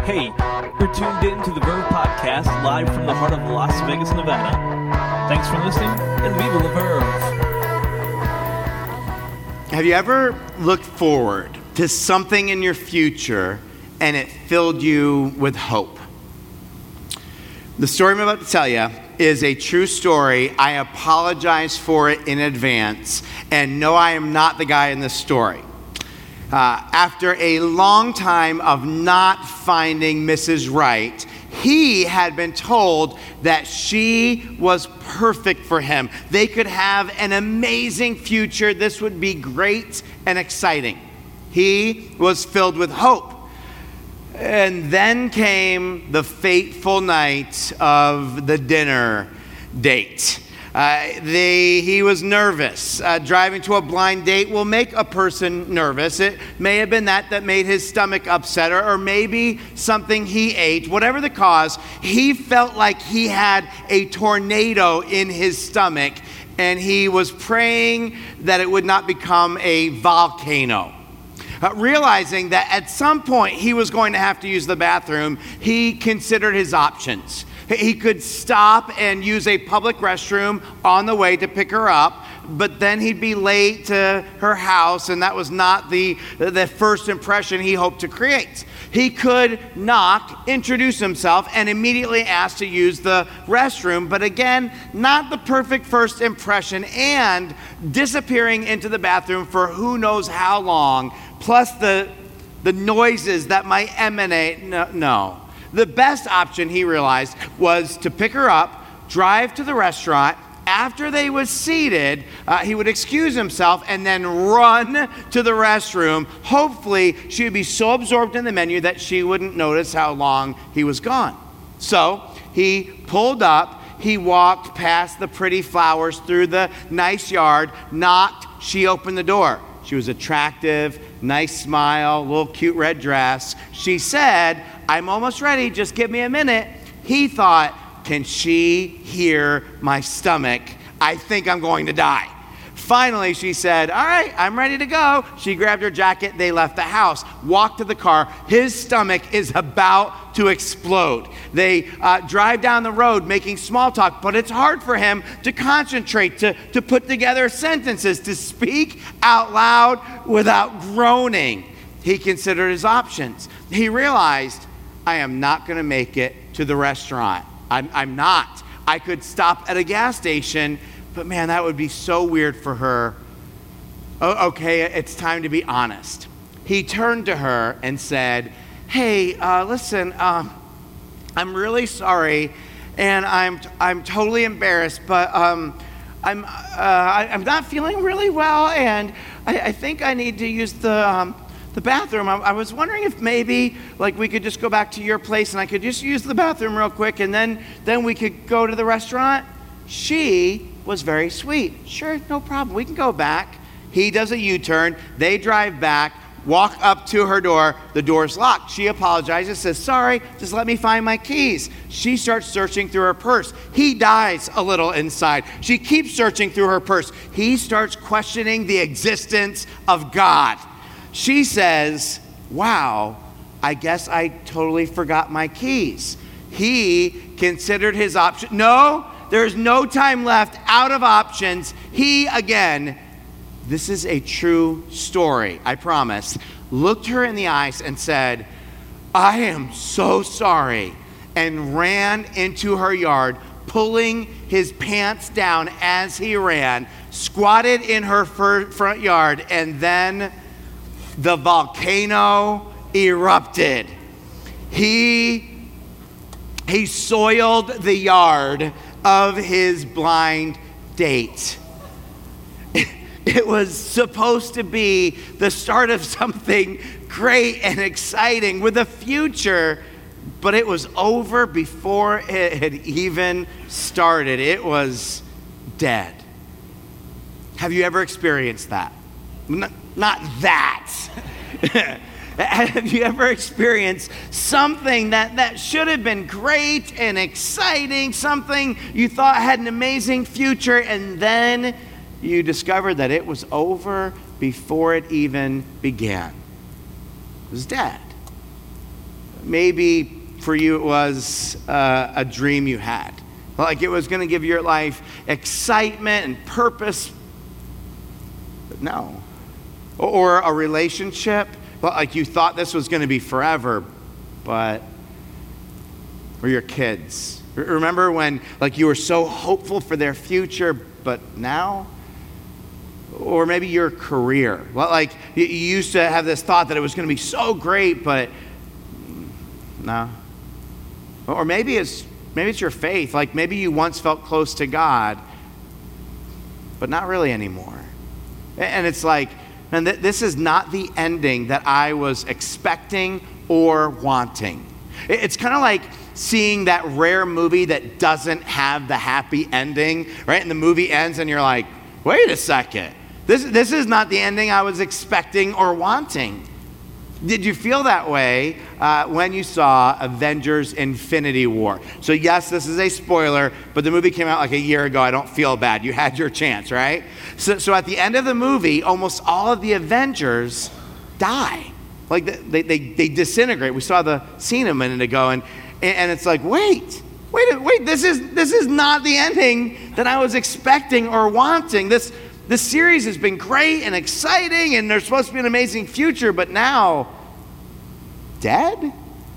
Hey, you're tuned in to the Verve Podcast live from the heart of Las Vegas, Nevada. Thanks for listening, and viva la Verve. Have you ever looked forward to something in your future and it filled you with hope? The story I'm about to tell you is a true story. I apologize for it in advance, and no, I am not the guy in this story. After a long time of not finding Mrs. Right, he had been told that she was perfect for him. They could have an amazing future. This would be great and exciting. He was filled with hope. And then came the fateful night of the dinner date. He was nervous. Driving to a blind date will make a person nervous. It may have been that made his stomach upset, or maybe something he ate. Whatever the cause, he felt like he had a tornado in his stomach, and he was praying that it would not become a volcano. Realizing that at some point he was going to have to use the bathroom, he considered his options. He could stop and use a public restroom on the way to pick her up, but then he'd be late to her house, and that was not the first impression he hoped to create. He could knock, introduce himself, and immediately ask to use the restroom, but again, not the perfect first impression, and disappearing into the bathroom for who knows how long, plus the noises that might emanate. No. The best option, he realized, was to pick her up, drive to the restaurant. After they was seated, he would excuse himself and then run to the restroom. Hopefully, she would be so absorbed in the menu that she wouldn't notice how long he was gone. So he pulled up. He walked past the pretty flowers through the nice yard, knocked. She opened the door. She was attractive, nice smile, little cute red dress. She said, "I'm almost ready, just give me a minute." He thought, can she hear my stomach? I think I'm going to die. Finally, she said, "All right, I'm ready to go." She grabbed her jacket. They left the house, walked to the car. His stomach is about to explode. They drive down the road making small talk, but it's hard for him to concentrate, to put together sentences, to speak out loud without groaning. He considered his options. He realized, I am not going to make it to the restaurant. I'm not. I could stop at a gas station, but man, that would be so weird for her. Okay, it's time to be honest. He turned to her and said, "Hey, listen, I'm really sorry, and I'm totally embarrassed, but I'm not feeling really well, and I think I need to use the bathroom. I was wondering if maybe we could just go back to your place and I could just use the bathroom real quick, and then we could go to the restaurant." She was very sweet. "Sure, no problem. We can go back." He does a U-turn. They drive back, walk up to her door. The door's locked. She apologizes, says, "Sorry, just let me find my keys." She starts searching through her purse. He dies a little inside. She keeps searching through her purse. He starts questioning the existence of God. She says, "Wow, I guess I totally forgot my keys." He considered his option. No, there's no time left, out of options. He, again, this is a true story, I promise, looked her in the eyes and said, "I am so sorry," and ran into her yard, pulling his pants down as he ran, squatted in her front yard, and then the volcano erupted. He soiled the yard of his blind date. It was supposed to be the start of something great and exciting with a future, but it was over before it had even started. It was dead. Have you ever experienced that? Not that. Have you ever experienced something that should have been great and exciting, something you thought had an amazing future, and then you discovered that it was over before it even began? It was dead. maybe for you it was a dream you had. Like it was going to give your life excitement and purpose. But no. Or a relationship, like you thought this was going to be forever, or your kids. Remember when like you were so hopeful for their future, but now? Or maybe your career. Well, like you used to have this thought that it was going to be so great, but no. Or maybe it's your faith. Like maybe you once felt close to God, but not really anymore. And it's like, man, this is not the ending that I was expecting or wanting. It's kind of like seeing that rare movie that doesn't have the happy ending, right? And the movie ends and you're like, wait a second. This is not the ending I was expecting or wanting. Did you feel that way when you saw Avengers Infinity War? So yes, this is a spoiler, but the movie came out like a year ago. I don't feel bad. You had your chance, right? So at the end of the movie, almost all of the Avengers die. Like they disintegrate. We saw the scene a minute ago, and it's like, wait, this is not the ending that I was expecting or wanting. This series has been great and exciting, and there's supposed to be an amazing future, but now, dead?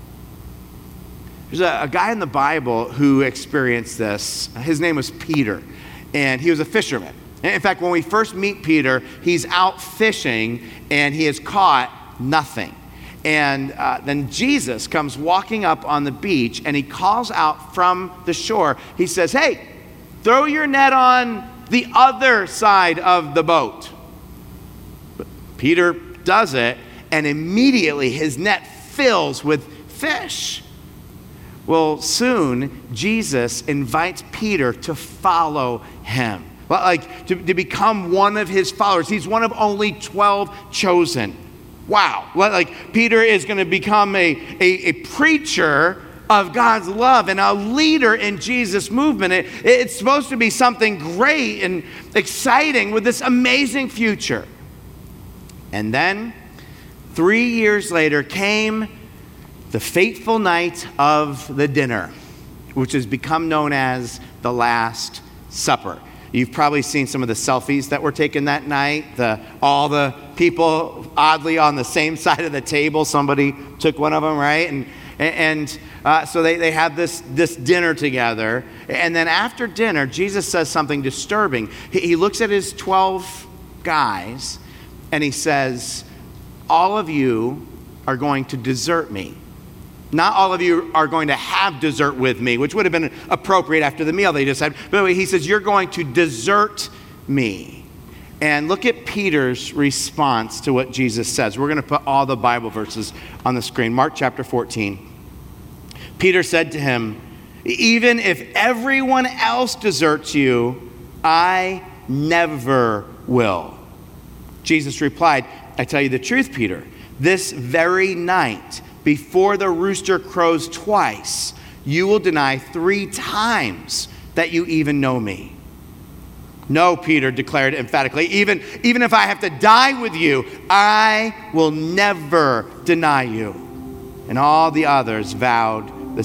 There's a guy in the Bible who experienced this. His name was Peter, and he was a fisherman. In fact, when we first meet Peter, he's out fishing, and he has caught nothing. And then Jesus comes walking up on the beach, and he calls out from the shore. He says, hey, throw your net on the other side of the boat. But Peter does it, and immediately his net fills with fish. Well, soon Jesus invites Peter to follow him, like to become one of his followers. He's one of only 12 chosen. Wow. Like Peter is going to become a preacher of God's love and a leader in Jesus' movement. It's supposed to be something great and exciting with this amazing future. And then 3 years later came the fateful night of the dinner, which has become known as the Last Supper. You've probably seen some of the selfies that were taken that night. All the people oddly on the same side of the table. Somebody took one of them, right? And so they have this dinner together. And then after dinner, Jesus says something disturbing. He looks at his 12 guys and he says, all of you are going to desert me. Not all of you are going to have dessert with me, which would have been appropriate after the meal they just had. But anyway, he says, you're going to desert me. And look at Peter's response to what Jesus says. We're going to put all the Bible verses on the screen. Mark chapter 14. Peter said to him, even if everyone else deserts you, I never will. Jesus replied, I tell you the truth, Peter, this very night, before the rooster crows twice, you will deny 3 times that you even know me. No, Peter declared emphatically, even if I have to die with you, I will never deny you. And all the others vowed the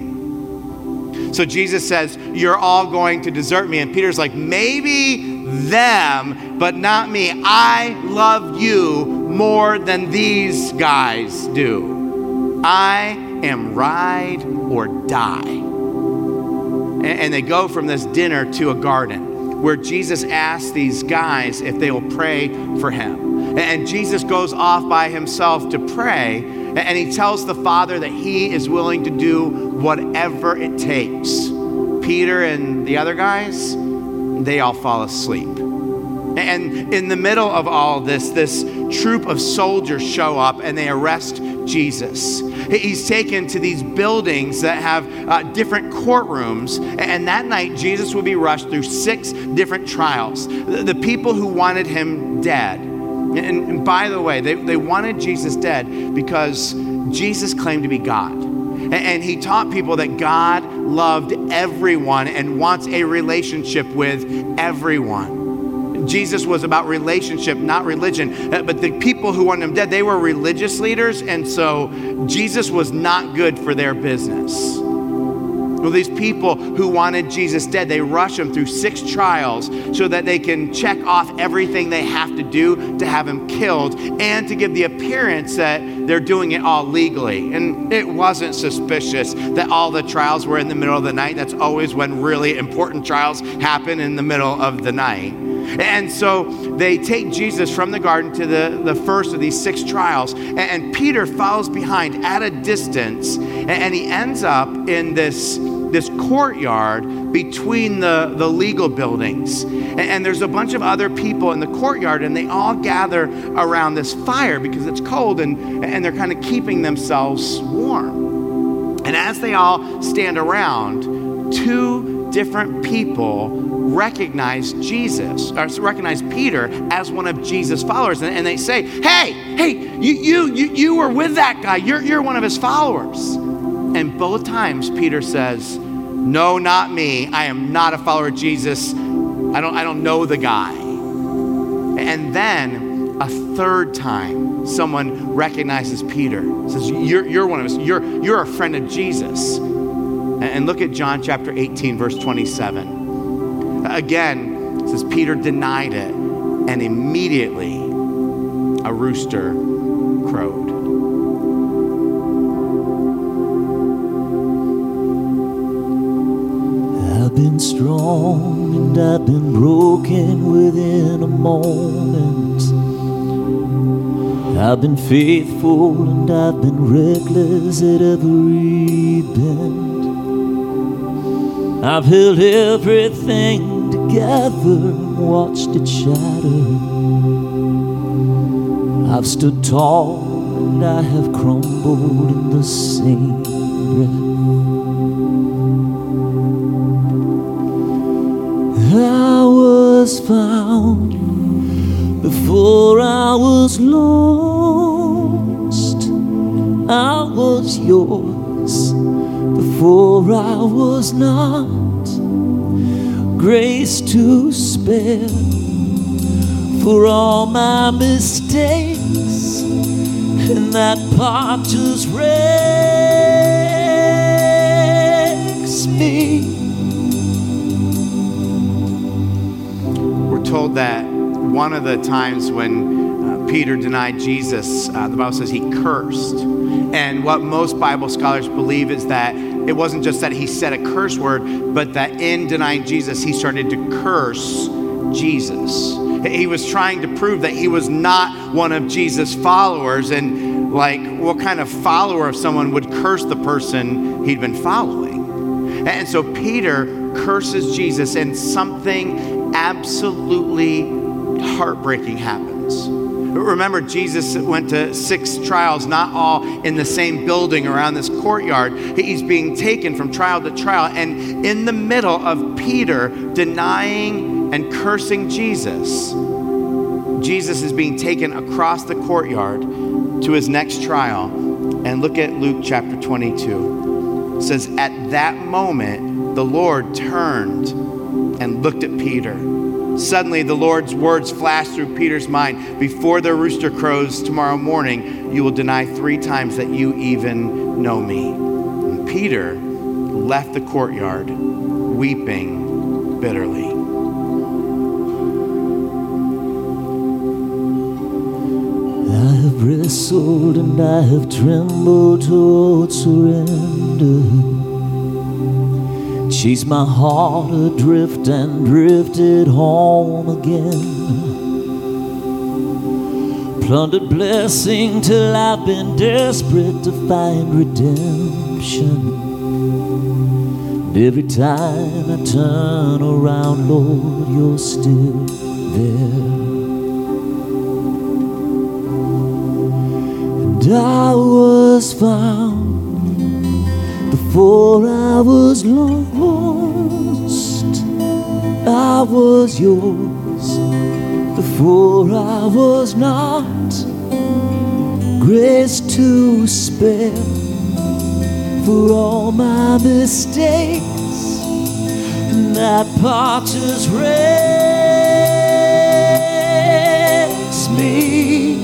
same. So Jesus says, you're all going to desert me. And Peter's like, maybe them, but not me. I love you more than these guys do. I am ride or die. And they go from this dinner to a garden where Jesus asks these guys if they will pray for him. And Jesus goes off by himself to pray, and he tells the Father that he is willing to do whatever it takes. Peter and the other guys, they all fall asleep. And in the middle of all this troop of soldiers show up and they arrest Jesus. He's taken to these buildings that have different courtrooms, and that night Jesus will be rushed through 6 different trials. The people who wanted him dead, and by the way, they wanted Jesus dead because Jesus claimed to be God. And he taught people that God loved everyone and wants a relationship with everyone. Jesus was about relationship, not religion. But the people who wanted him dead, they were religious leaders, and so Jesus was not good for their business. Well, these people who wanted Jesus dead, they rush him through 6 trials so that they can check off everything they have to do to have him killed and to give the appearance that they're doing it all legally. And it wasn't suspicious that all the trials were in the middle of the night. That's always when really important trials happen, in the middle of the night. And so they take Jesus from the garden to the first of these 6 trials. And Peter follows behind at a distance. And he ends up in this courtyard between the legal buildings. And there's a bunch of other people in the courtyard, and they all gather around this fire because it's cold, and they're kind of keeping themselves warm. And as they all stand around, 2 different people recognize Peter as one of Jesus' followers, and they say, "Hey, you were with that guy. You're one of his followers." And both times Peter says, "No, not me. I am not a follower of Jesus. I don't know the guy." And then a third time, someone recognizes Peter. Says, "You're one of us. You're a friend of Jesus." And look at John chapter 18, verse 27. Again, it says Peter denied it, and immediately a rooster crowed. I've been strong and I've been broken within a moment. I've been faithful and I've been reckless at every bend. I've held everything together and watched it shatter. I've stood tall and I have crumbled in the same breath. I was found before I was lost. I was yours before I was not. Grace to spare for all my mistakes, and that part just wrecks me. We're told that one of the times when Peter denied Jesus, the Bible says he cursed. And what most Bible scholars believe is that it wasn't just that he said a curse word, but that in denying Jesus, he started to curse Jesus. He was trying to prove that he was not one of Jesus' followers. And like, what kind of follower of someone would curse the person he'd been following? And so Peter curses Jesus, and something absolutely heartbreaking happens. Remember, Jesus went to 6 trials, not all in the same building around this courtyard. He's being taken from trial to trial. And in the middle of Peter denying and cursing Jesus, Jesus is being taken across the courtyard to his next trial. And look at Luke chapter 22. It says, at that moment, the Lord turned and looked at Peter. Suddenly, the Lord's words flashed through Peter's mind. Before the rooster crows tomorrow morning, you will deny 3 times that you even know me. And Peter left the courtyard, weeping bitterly. I have wrestled and I have trembled toward surrender. Chased my heart adrift and drifted home again. Plundered blessing till I've been desperate to find redemption. And every time I turn around, Lord, you're still there. And I was found before I was lost. I was yours before I was not. Grace to spare for all my mistakes, and that part just wrecks me.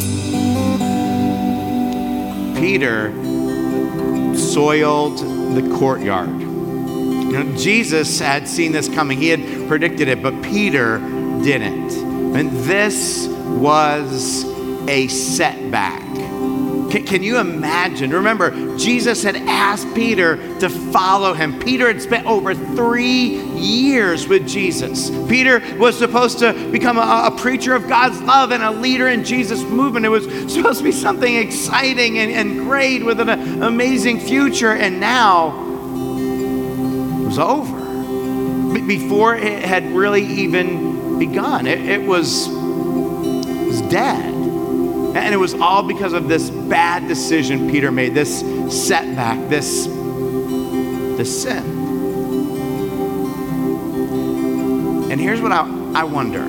Peter soiled the courtyard. Jesus had seen this coming. He had predicted it, but Peter didn't. And this was a setback. Can you imagine? Remember, Jesus had asked Peter to follow him. Peter had spent over 3 years with Jesus. Peter was supposed to become a preacher of God's love and a leader in Jesus' movement. It was supposed to be something exciting and great with an amazing future. And now it was over. Before it had really even begun, it was dead. And it was all because of this bad decision Peter made, this setback, this sin. And here's what I wonder.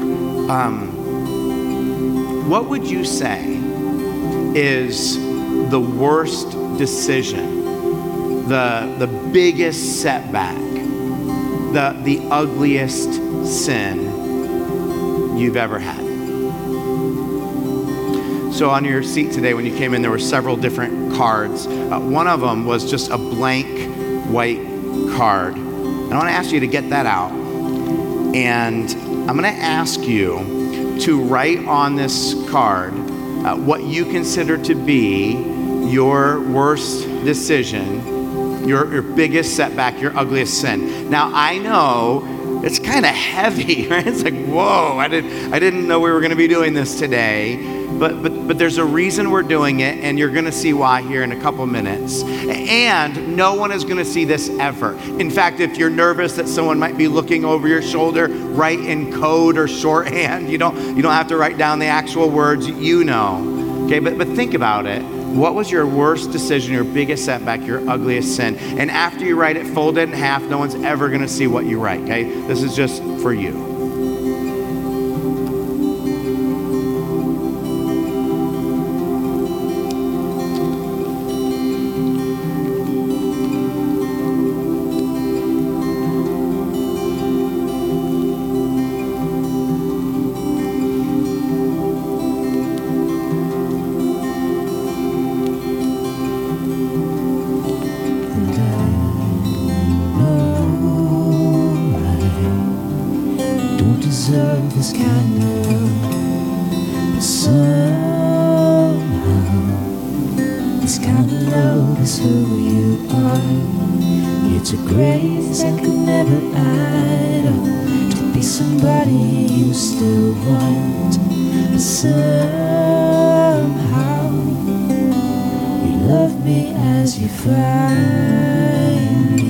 What would you say is the worst decision, the biggest setback, the ugliest sin you've ever had? So on your seat today, when you came in, there were several different cards. One of them was just a blank white card. And I want to ask you to get that out. And I'm going to ask you to write on this card what you consider to be your worst decision, your biggest setback, your ugliest sin. Now, I know it's kind of heavy, right? It's like, whoa, I didn't know we were going to be doing this today. But there's a reason we're doing it, and you're going to see why here in a couple minutes. And no one is going to see this ever. In fact, if you're nervous that someone might be looking over your shoulder, write in code or shorthand. You don't have to write down the actual words. You know. Okay, but think about it. What was your worst decision, your biggest setback, your ugliest sin? And after you write it, fold it in half. No one's ever going to see what you write. Okay, this is just for you. This kind of love, but somehow this kind of love is who you are. It's a grace I could never add up to be somebody you still want, but somehow you love me as you find me.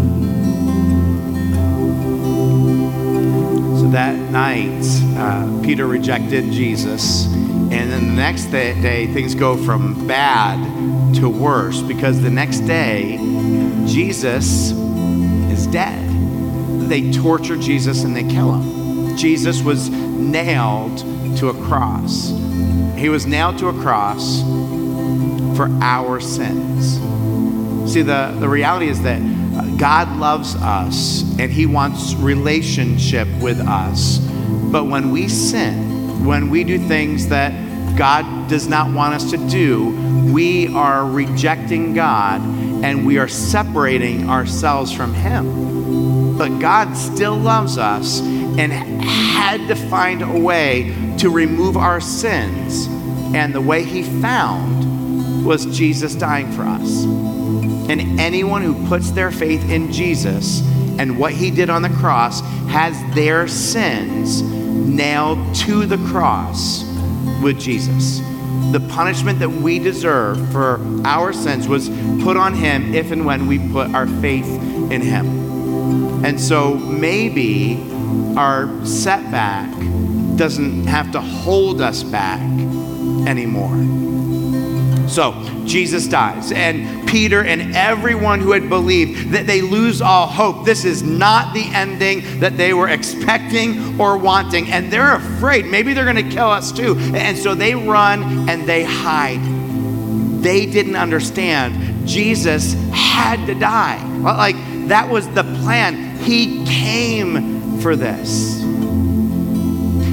That night, Peter rejected Jesus, and then the next day, things go from bad to worse, because the next day, Jesus is dead. They torture Jesus and they kill him. Jesus was nailed to a cross. He was nailed to a cross for our sins. See, the reality is that God loves us and he wants relationship with us. But when we sin, when we do things that God does not want us to do, we are rejecting God and we are separating ourselves from him. But God still loves us and had to find a way to remove our sins. And the way he found was Jesus dying for us. And anyone who puts their faith in Jesus and what he did on the cross has their sins nailed to the cross with Jesus. The punishment that we deserve for our sins was put on him if and when we put our faith in him. And so maybe our setback doesn't have to hold us back anymore. So Jesus dies, and Peter and everyone who had believed, that they lose all hope. This is not the ending that they were expecting or wanting, and they're afraid. Maybe they're going to kill us too. And so they run and they hide. They didn't understand. Jesus had to die. Like, that was the plan. He came for this.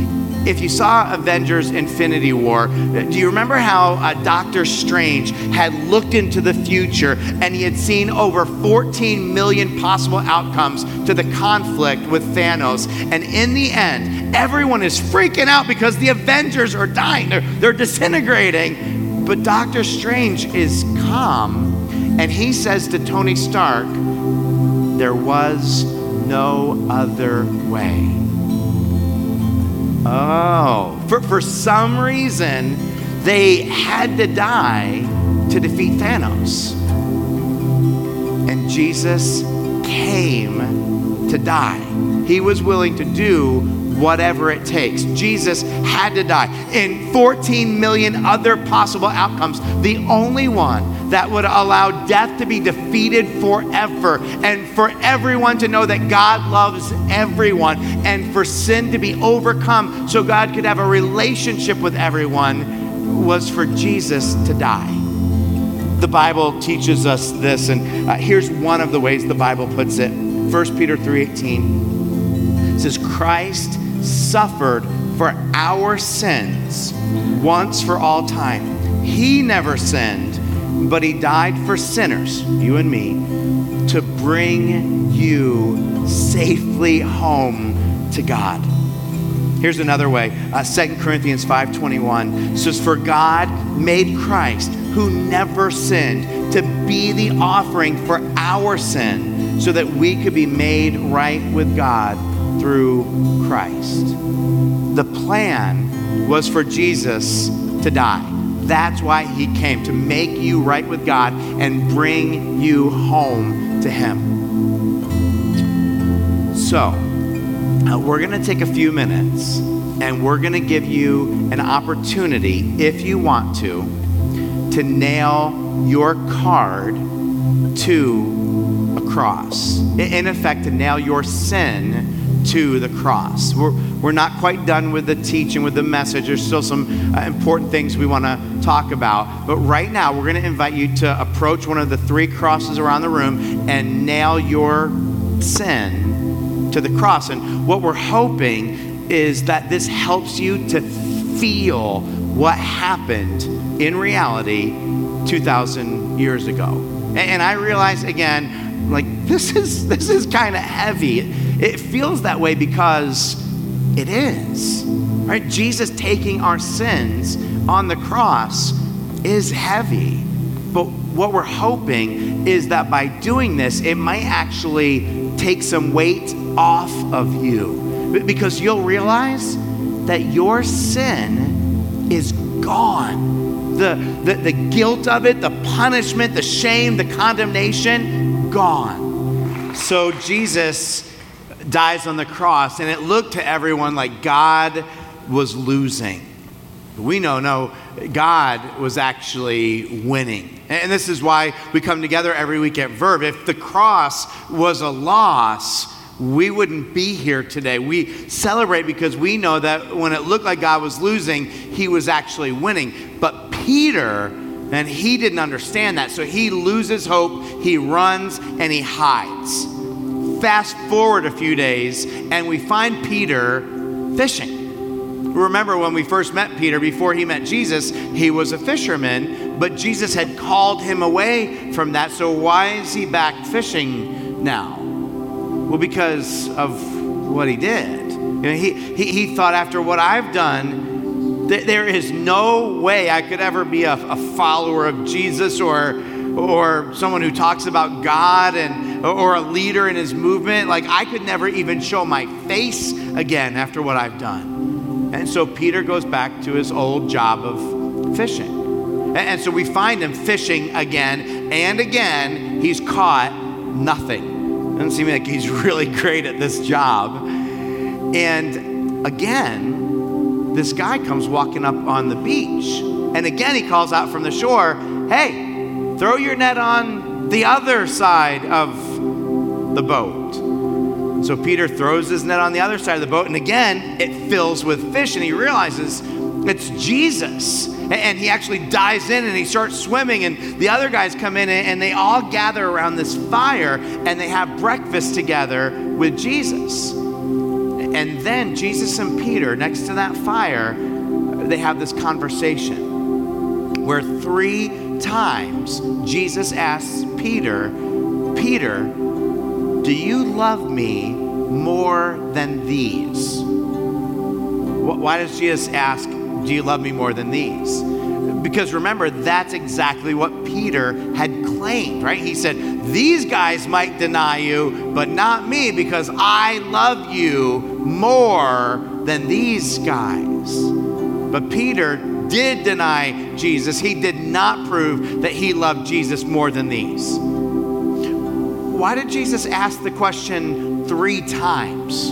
if you saw Avengers Infinity War, do you remember how Doctor Strange had looked into the future and he had seen over 14 million possible outcomes to the conflict with Thanos? And in the end, everyone is freaking out because the Avengers are dying. They're disintegrating. But Doctor Strange is calm, and he says to Tony Stark, there was no other way. Oh, for some reason, they had to die to defeat Thanos. And Jesus came to die. He was willing to do whatever it takes. Jesus had to die. In 14 million other possible outcomes, the only one that would allow death to be defeated forever, and for everyone to know that God loves everyone, and for sin to be overcome so God could have a relationship with everyone, was for Jesus to die. The Bible teaches us this, and here's one of the ways the Bible puts it. 1 Peter 3:18 says, Christ suffered for our sins once for all time. He never sinned, but he died for sinners, you and me, to bring you safely home to God. Here's another way. 2 Corinthians 5:21 says, for God made Christ, who never sinned, to be the offering for our sin, so that we could be made right with God through Christ. The plan was for Jesus to die. That's why he came, to make you right with God and bring you home to him. So, we're going to take a few minutes and we're going to give you an opportunity, if you want to nail your card to a cross. In effect, to nail your sin to the cross. We're not quite done with the teaching, with the message. There's still some important things we want to talk about. But right now, we're going to invite you to approach one of the 3 crosses around the room and nail your sin to the cross. And what we're hoping is that this helps you to feel what happened in reality 2,000 years ago. And I realize, again, like this is kind of heavy. It feels that way because it is, right? Jesus taking our sins on the cross is heavy. But what we're hoping is that by doing this, it might actually take some weight off of you, because you'll realize that your sin is gone. The guilt of it, the punishment, the shame, the condemnation, gone. So Jesus dies on the cross, and it looked to everyone like God was losing. We know, no, God was actually winning. And this is why we come together every week at Verve. If the cross was a loss, we wouldn't be here today. We celebrate because we know that when it looked like God was losing, he was actually winning. But Peter, and he didn't understand that, so he loses hope, he runs, and he hides. Fast forward a few days, and we find Peter fishing. Remember when we first met Peter, before he met Jesus, he was a fisherman, but Jesus had called him away from that. So why is he back fishing now? Well, because of what he did. You know, he thought, after what I've done, there is no way I could ever be a follower of Jesus or someone who talks about God or a leader in his movement. Like, I could never even show my face again after what I've done. And so Peter goes back to his old job of fishing. And so we find him fishing again and again. He's caught nothing. Doesn't seem like he's really great at this job. And again, this guy comes walking up on the beach. And again, he calls out from the shore, hey, throw your net on the other side of the boat. So Peter throws his net on the other side of the boat, and again, it fills with fish, and he realizes it's Jesus. And he actually dives in and he starts swimming, and the other guys come in and they all gather around this fire and they have breakfast together with Jesus. And And then Jesus and Peter, next to that fire, they have this conversation where 3 times Jesus asks Peter, Peter, do you love me more than these? Why does Jesus ask, do you love me more than these? Because remember, that's exactly what Peter had claimed, right? He said, these guys might deny you, but not me, because I love you more than these guys. But Peter did deny Jesus. He did not prove that he loved Jesus more than these. Why did Jesus ask the question 3 times?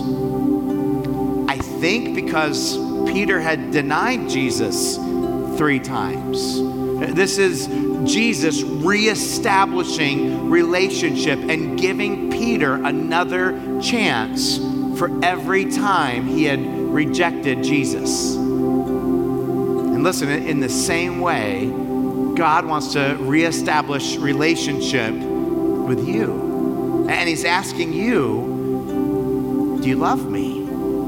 I think because Peter had denied Jesus 3 times. This is Jesus reestablishing relationship and giving Peter another chance for every time he had rejected Jesus. And listen, in the same way, God wants to reestablish relationship with you. And he's asking you, do you love me?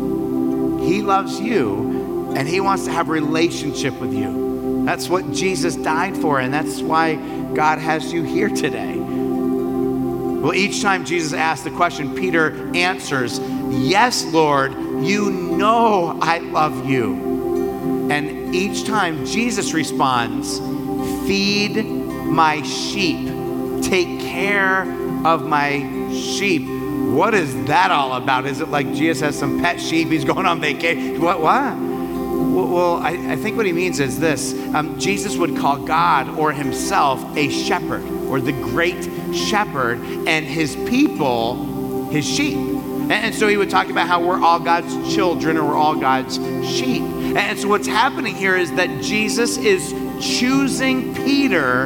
He loves you, and he wants to have a relationship with you. That's what Jesus died for, and that's why God has you here today. Well, each time Jesus asks the question, Peter answers, yes, Lord, you know I love you. And each time Jesus responds, feed my sheep, take care of my sheep. What is that all about? Is it like Jesus has some pet sheep, he's going on vacation? What? Well, I think what he means is this. Jesus would call God or himself a shepherd, or the great shepherd, and his people his sheep. And so he would talk about how we're all God's children, or we're all God's sheep. And so what's happening here is that Jesus is choosing Peter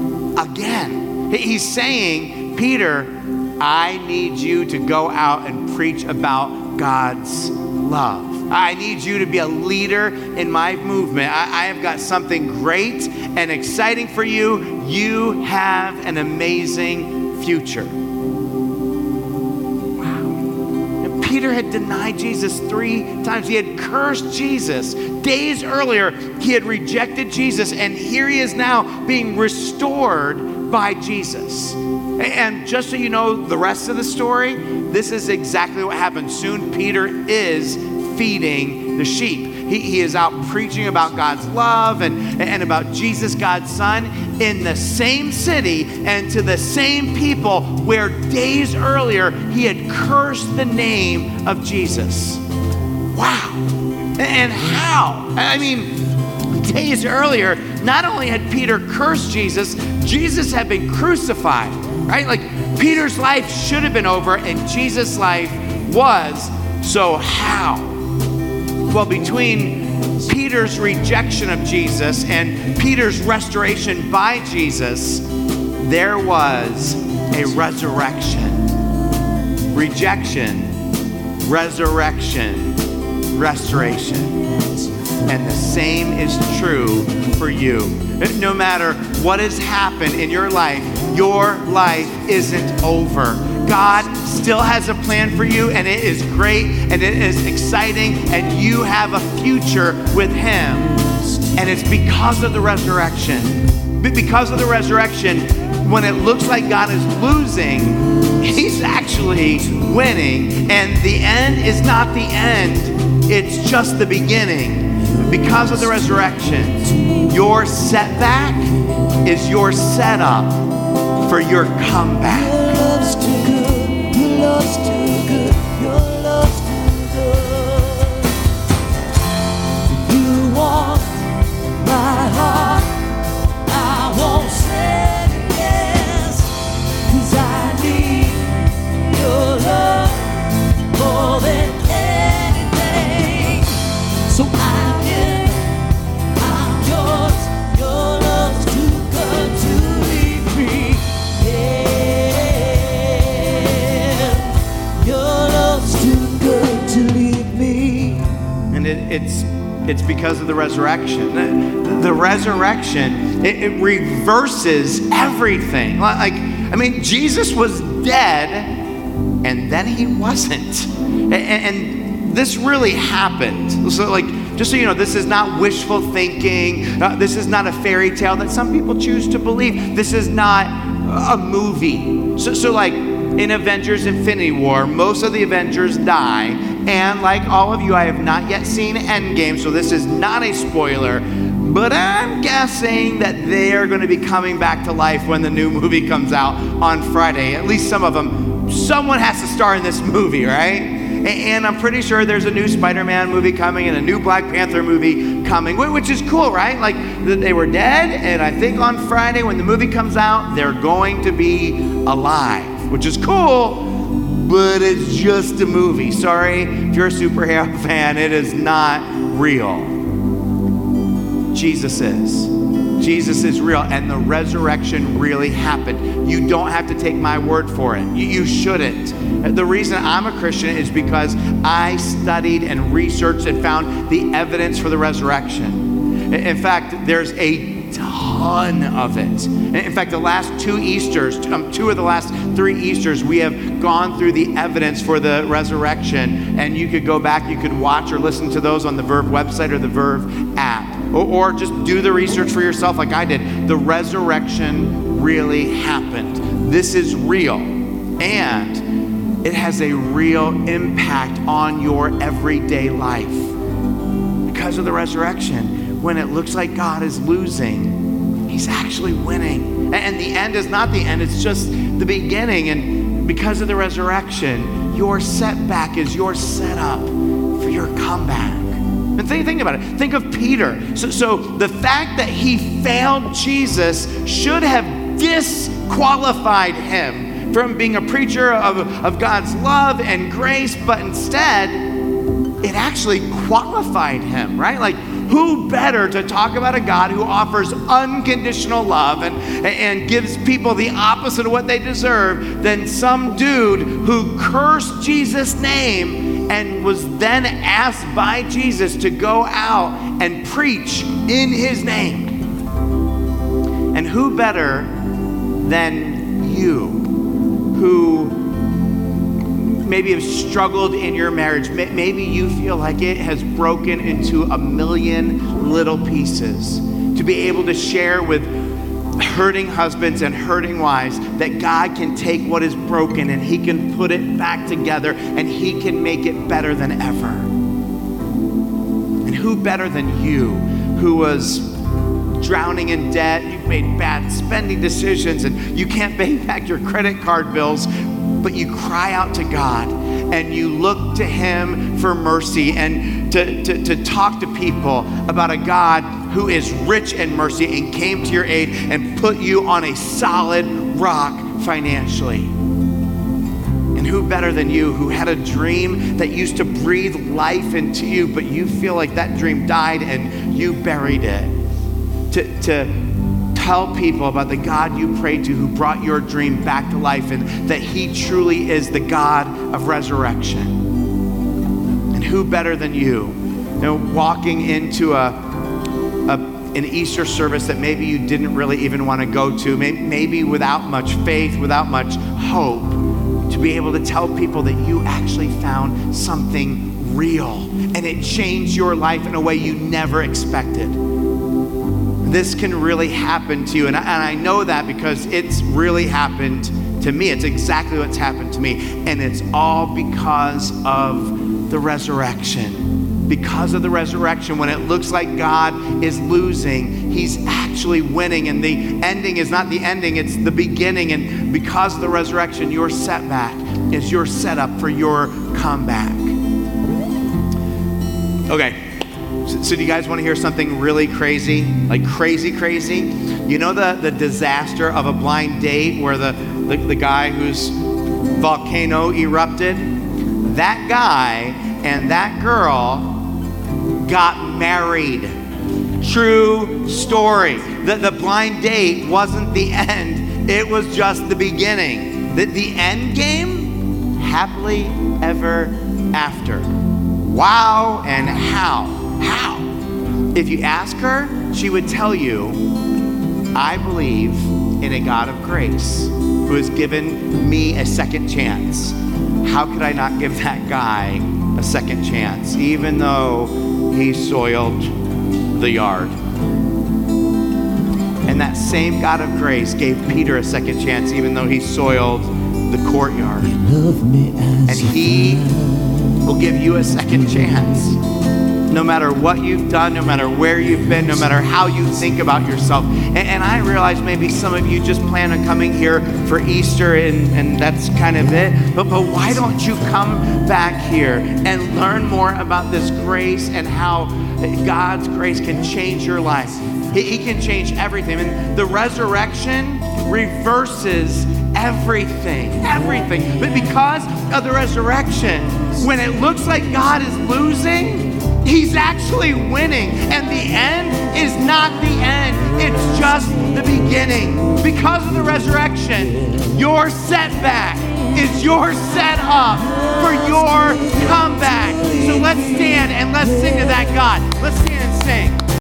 again. He's saying, Peter, I need you to go out and preach about God's love. I need you to be a leader in my movement. I have got something great and exciting for you. You have an amazing future. Wow. And Peter had denied Jesus 3 times. He had cursed Jesus. Days earlier, he had rejected Jesus, and here he is now being restored by Jesus. And just so you know the rest of the story, this is exactly what happened. Soon Peter is feeding the sheep. He is out preaching about God's love and about Jesus, God's Son, in the same city and to the same people where days earlier he had cursed the name of Jesus. Wow. And how? I mean, days earlier, not only had Peter cursed Jesus, Jesus had been crucified, right? Like, Peter's life should have been over and Jesus' life was. So how? Well, between Peter's rejection of Jesus and Peter's restoration by Jesus, there was a resurrection. Rejection, resurrection, restoration. And the same is true for you. No matter what has happened in your life isn't over. God still has a plan for you, and it is great, and it is exciting, and you have a future with him. And it's because of the resurrection. Because of the resurrection, when it looks like God is losing, he's actually winning. And the end is not the end. It's just the beginning. Because of the resurrection, your setback is your setup for your comeback. Your love's too good, your love's too good, your love's too good. If you want my heart, I won't say yes, 'cause I need your love more than anything. So I'm yours, your love's too good to leave me. Yeah, your love's too good to leave me. And it's because of the resurrection. The resurrection, it reverses everything. Jesus was dead, and then he wasn't. And this really happened. So like, just so you know, this is not wishful thinking. This is not a fairy tale that some people choose to believe. This is not a movie. So like in Avengers Infinity War, most of the Avengers die. And like all of you, I have not yet seen Endgame, so this is not a spoiler. But I'm guessing that they are going to be coming back to life when the new movie comes out on Friday. At least some of them. Someone has to star in this movie, right? And I'm pretty sure there's a new Spider-Man movie coming and a new Black Panther movie coming, which is cool, right? Like, they were dead, and I think on Friday when the movie comes out, they're going to be alive, which is cool, but it's just a movie. Sorry if you're a superhero fan, it is not real. Jesus is. Jesus is real, and the resurrection really happened. You don't have to take my word for it. You shouldn't. The reason I'm a Christian is because I studied and researched and found the evidence for the resurrection. In fact, there's a ton of it. In fact, the last 2 Easters, 2 of the last 3 Easters, we have gone through the evidence for the resurrection, and you could go back, you could watch or listen to those on the Verve website or the Verve app. Or just do the research for yourself like I did. The resurrection really happened. This is real. And it has a real impact on your everyday life. Because of the resurrection, when it looks like God is losing, he's actually winning. And the end is not the end, it's just the beginning. And because of the resurrection, your setback is your setup for your comeback. And think about it. Think of Peter. So the fact that he failed Jesus should have disqualified him from being a preacher of God's love and grace, but instead, it actually qualified him, right? Like, who better to talk about a God who offers unconditional love and gives people the opposite of what they deserve than some dude who cursed Jesus' name and was then asked by Jesus to go out and preach in his name. And who better than you, who maybe have struggled in your marriage. Maybe you feel like it has broken into a million little pieces. To be able to share with hurting husbands and hurting wives that God can take what is broken and he can put it back together and he can make it better than ever. And who better than you, who was drowning in debt, you've made bad spending decisions and you can't pay back your credit card bills, but you cry out to God and you look to him for mercy and to talk to people about a God who is rich in mercy and came to your aid and put you on a solid rock financially. And who better than you, who had a dream that used to breathe life into you, but you feel like that dream died and you buried it, to tell people about the God you prayed to who brought your dream back to life and that he truly is the God of resurrection. And who better than you, walking into an Easter service that maybe you didn't really even want to go to, maybe without much faith, without much hope, to be able to tell people that you actually found something real and it changed your life in a way you never expected. This can really happen to you. And I know that because it's really happened to me. It's exactly what's happened to me. And it's all because of the resurrection. Because of the resurrection, when it looks like God is losing, he's actually winning. And the ending is not the ending, it's the beginning. And because of the resurrection, your setback is your setup for your comeback. Okay. So do you guys want to hear something really crazy? Like crazy? You know the disaster of a blind date where the guy whose volcano erupted? That guy and that girl got married. True story. The blind date wasn't the end. It was just the beginning. The end game? Happily ever after. Wow, and how? How? If you ask her, she would tell you, I believe in a God of grace who has given me a second chance. How could I not give that guy a second chance, even though he soiled the yard. And that same God of grace gave Peter a second chance, even though he soiled the courtyard. And he will give you a second chance. No matter what you've done, no matter where you've been, no matter how you think about yourself. And I realize maybe some of you just plan on coming here for Easter and that's kind of it. But why don't you come back here and learn more about this grace and how God's grace can change your life. He can change everything. And the resurrection reverses everything. But because of the resurrection, when it looks like God is losing, He's actually winning. And the end is not the end. It's just the beginning. Because of the resurrection, your setback is your set up for your comeback. So let's stand and let's sing to that God. Let's stand and sing.